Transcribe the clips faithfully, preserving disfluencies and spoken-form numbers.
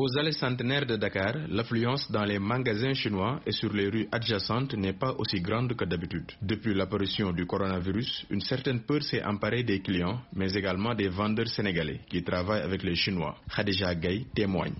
Aux allées centenaires de Dakar, l'affluence dans les magasins chinois et sur les rues adjacentes n'est pas aussi grande que d'habitude. Depuis l'apparition du coronavirus, une certaine peur s'est emparée des clients, mais également des vendeurs sénégalais qui travaillent avec les Chinois. Khadija Gaye témoigne.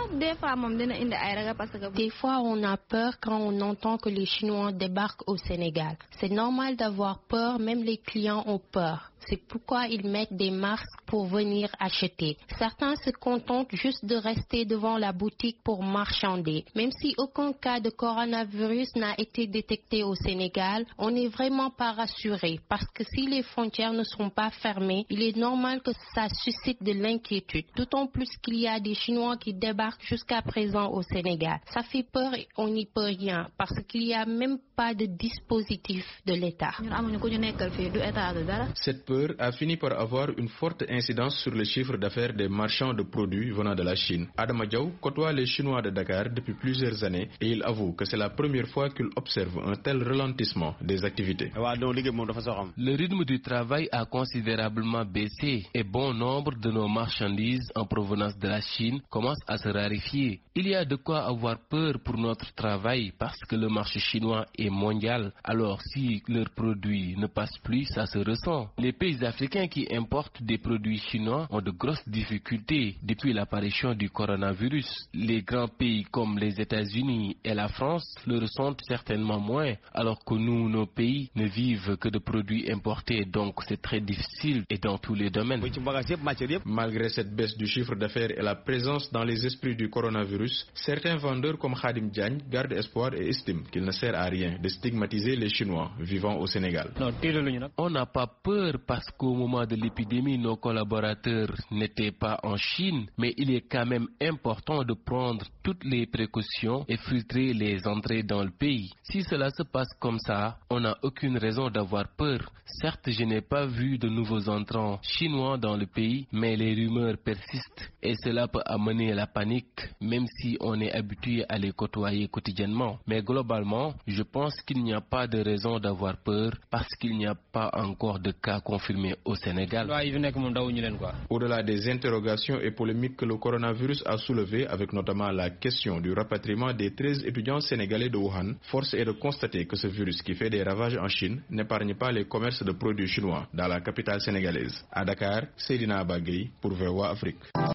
Des fois, on a peur quand on entend que les Chinois débarquent au Sénégal. C'est normal d'avoir peur, même les clients ont peur. C'est pourquoi ils mettent des masques pour venir acheter. Certains se contentent juste de rester devant la boutique pour marchander. Même si aucun cas de coronavirus n'a été détecté au Sénégal, on n'est vraiment pas rassuré parce que si les frontières ne sont pas fermées, il est normal que ça suscite de l'inquiétude. D'autant plus qu'il y a des Chinois qui débarquent jusqu'à présent au Sénégal. Ça fait peur et on n'y peut rien parce qu'il n'y a même pas de dispositif de l'État. Cette peur a fini par avoir une forte incidence sur le chiffre d'affaires des marchands de produits venant de la Chine. Adama Diaw côtoie les Chinois de Dakar depuis plusieurs années et il avoue que c'est la première fois qu'il observe un tel ralentissement des activités. Le rythme du travail a considérablement baissé et bon nombre de nos marchandises en provenance de la Chine commencent à se raréfier. Il y a de quoi avoir peur pour notre travail parce que le marché chinois est mondial. Alors si leurs produits ne passent plus, ça se ressent. Les pays africains qui importent des produits chinois ont de grosses difficultés depuis l'apparition du coronavirus. Les grands pays comme les États-Unis et la France le ressentent certainement moins, alors que nous, nos pays, ne vivent que de produits importés, donc c'est très difficile et dans tous les domaines. Malgré cette baisse du chiffre d'affaires et la présence dans les esprits du coronavirus, certains vendeurs comme Khadim Diagne gardent espoir et estiment qu'il ne sert à rien de stigmatiser les Chinois vivant au Sénégal. On n'a pas peur parce qu'au moment de l'épidémie, nos collaborateurs n'étaient pas en Chine, mais il est quand même important de prendre toutes les précautions et filtrer les entrées dans le pays. Si cela se passe comme ça, on n'a aucune raison d'avoir peur. Certes, je n'ai pas vu de nouveaux entrants chinois dans le pays, mais les rumeurs persistent et cela peut amener la panique, même si on est habitué à les côtoyer quotidiennement. Mais globalement, je pense qu'il n'y a pas de raison d'avoir peur parce qu'il n'y a pas encore de cas confirmés au Sénégal. Au-delà des interrogations et polémiques que le coronavirus a soulevées, avec notamment la question du rapatriement des treize étudiants sénégalais de Wuhan, force est de constater que ce virus qui fait des ravages en Chine n'épargne pas les commerces de produits chinois dans la capitale sénégalaise. À Dakar, Seydina Bagay pour V O A Afrique.